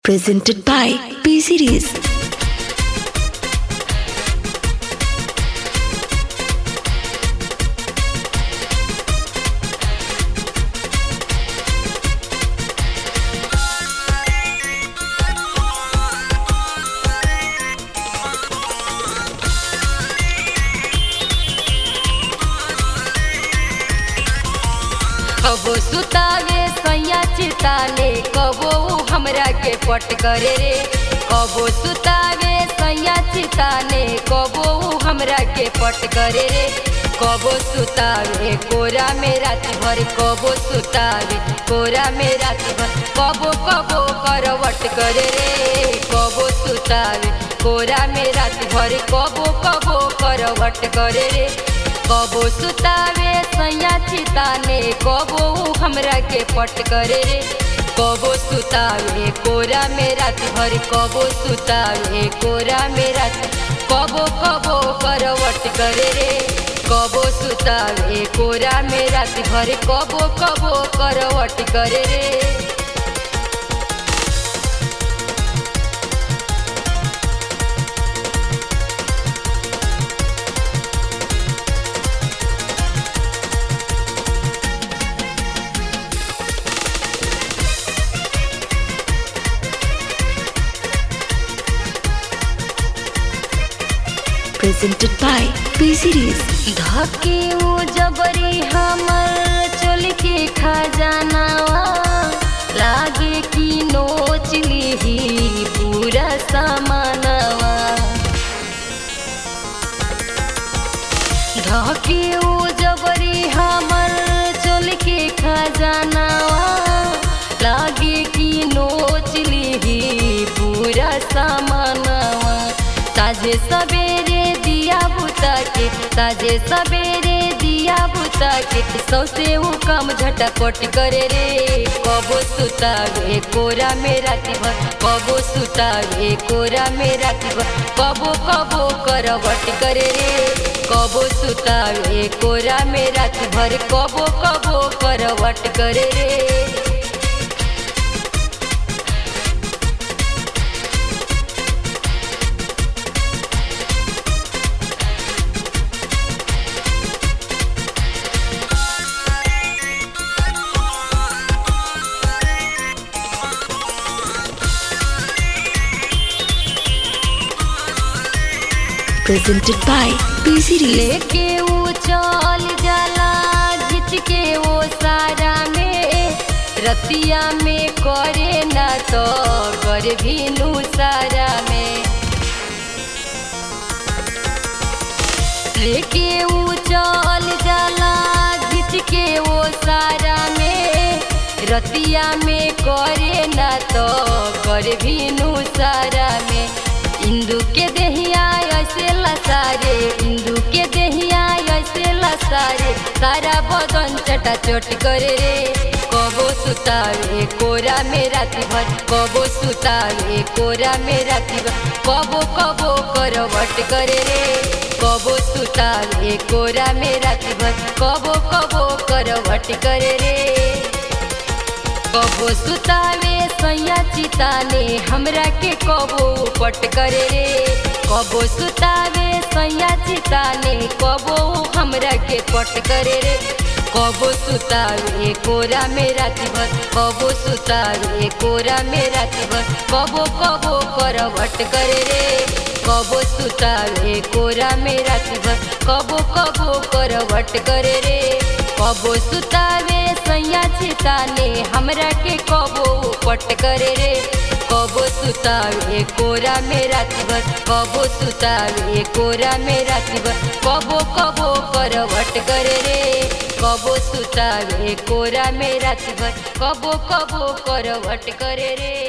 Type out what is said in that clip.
presented by P Series. कबो सुतावे सैया चिताले कबो हमरा के पट करे रे। कबो सुतावे सैया चिताले कबो हमरा के पट करे रे। कबो सुतावे कोरा में रात भर कबो सुतावे कोरा में रात भर कबो कबो करवट करे रे। कबो सुतावे कोरा में रात भर कबो कबो करवट करे रे। कबो सुतावे सैया चिताने कबो हमरा के पट करे रे। कबो सुतावे कोरा में रात भर कबो सुतावे कोरा में रात कबो कबो करवट करे रे। कबो सुतावे कोरा में रात भर कबो कबो करवट करे रे। Presented by P Series. धके वो जबरी हमर चल के खजानावा लागे कि नोच लीही पूरा सामानवा। धके वो जबरी हमर चल के खजानावा लागे कि नोच लीही पूरा सामानवा। ताजे सवेरे दिया बुता के ताजे सवेरे दिया बुता के सौसे वो काम झटापट करे रे। कबो सुतावे कोरा में रात भर कबो सुतावे कोरा में रात भर कबो कबो करवट करे रे। कबो सुतावे कोरा में रात भर कबो कबो करवट करे रे। Presented by P Series. लेके वो चल जाला घिच के वो सारा में रतिया में करे ना तो कर भीनू सारा में। लेके वो चल जाला घिच के वो सारा में रतिया में करे ना तो कर भीनू सारा में। इंदू के देहिया ऐसे लसारे इंदू के देहिया ऐसे लसारे सारा बदन चटा चट करे रे। कबो सुतावे कोरा में रात भर कबो सुतावे कोरा में रात भर कबो कबो करवट करे रे। कबो सुतावे कोरा में रात भर कबो कबो करवट करे रे। कबो सुतावे सैया चिताने हमरा के कबो पट करे रे। कबो सुतावे सैया चिताने कबो हमरा के पट करे रे। कबो सुतावे कोरा में रात भर कबो सुतावे कोरा में रात भर कबो कबो करवट करे रे। कबो सुतावे कोरा में रात भर कबो कबो करवट करे रे। कबो सुतावे सैया चिताने हमरा के कबो पट करे रे। कबो सुतावे कोरा में रात भर कबो सुतावे कोरा में रात भर कबो कबो करवट करे रे। कबो सुतावे कोरा में रात भर कबो कबो करवट करे रे।